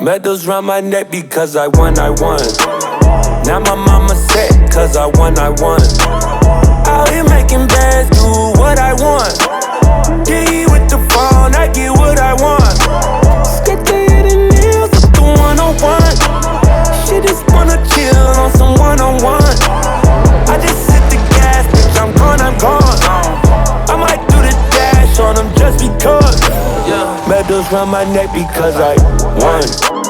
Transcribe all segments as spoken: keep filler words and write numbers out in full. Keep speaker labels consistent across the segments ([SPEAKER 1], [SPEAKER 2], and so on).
[SPEAKER 1] Medals round my neck because I won, I won. Now my mama set, cause I won, I won. Out here making bands, do what I want. D with the phone, I get what I want. Skip the hidden nails with the one on one. She just wanna chill on some one on one. I just hit the gas, bitch, I'm gone, I'm gone. I might do the dash on them just because. Medals round my neck because I won.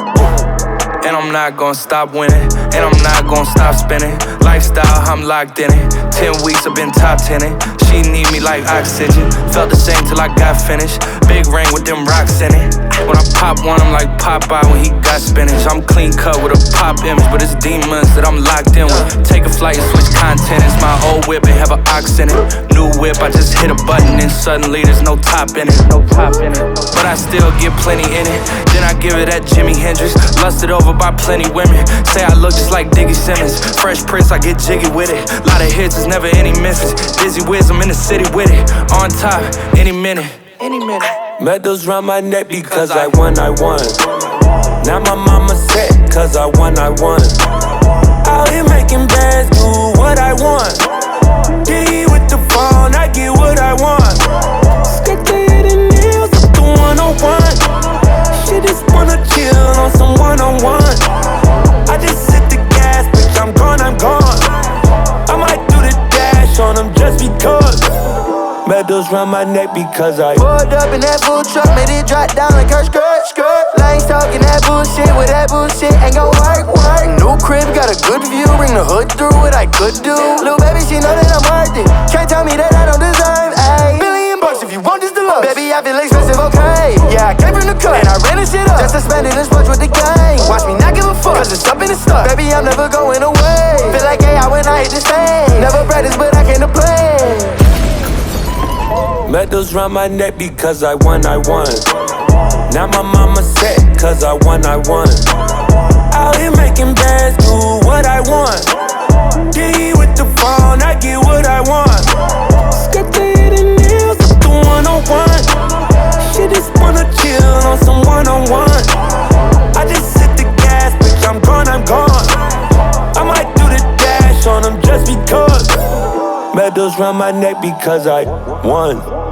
[SPEAKER 2] And I'm not gon' stop winning, and I'm not gon' stop spinning. Lifestyle, I'm locked in it. Ten weeks, I've been top tenning. She need me like oxygen. Felt the same till I got finished. Big ring with them rocks in it. When I pop one, I'm like Popeye when he got spinach. I'm clean cut with a pop image, but it's demons that I'm locked in with. Take a flight and switch content. It's my old whip, it have an ox in it. New whip, I just hit a button and suddenly there's no top in it. No top in it. But I still get plenty in it. Then I give it that Jimi Hendrix. Lusted over by plenty women. Say I look just like Diggy Simmons. Fresh Prince, I get jiggy with it. Lot of hits, there's never any misses. Dizzy Wiz, I'm in the city with it. On top, any minute. Any minute.
[SPEAKER 1] Medals round my neck because I won, I won. Now my mama set, cause I won, I won. Out here making bands, do what I want. D with the phone, I get what I want. Skip the hidden nails with the one on one. She just wanna chill on some one on one. I just hit the gas, bitch, I'm gone, I'm gone. I might do the dash on them just because. Medals round my neck because I
[SPEAKER 3] pulled up in that full truck, made it drop down like her skirt, skirt. Lanes talking that bullshit, with that bullshit ain't gon' work, work. New crib, got a good view, bring the hood through what I could do. Little baby, she know that I'm worth it. Can't tell me that I don't deserve a million bucks if you want this deluxe. Baby, I feel expensive, okay. Yeah, I came from the cut, and I ran this shit up just to spend it and sponge with the gang. Watch me not give a fuck, cause it's up in the stuff. Baby, I'm never going away. Feel like A I when I hit the stage. Never practice, but I came to play.
[SPEAKER 1] Medals round my neck because I won, I won. Now my mama set, cause I won, I won. Out here making bands, do what I want. D with the phone, I get what I want. Skip the hidden nails with the one on one. She just wanna chill on some one on one. I just hit the gas, bitch, I'm gone, I'm gone. I might do the dash on them just because. Medals round my neck because I won.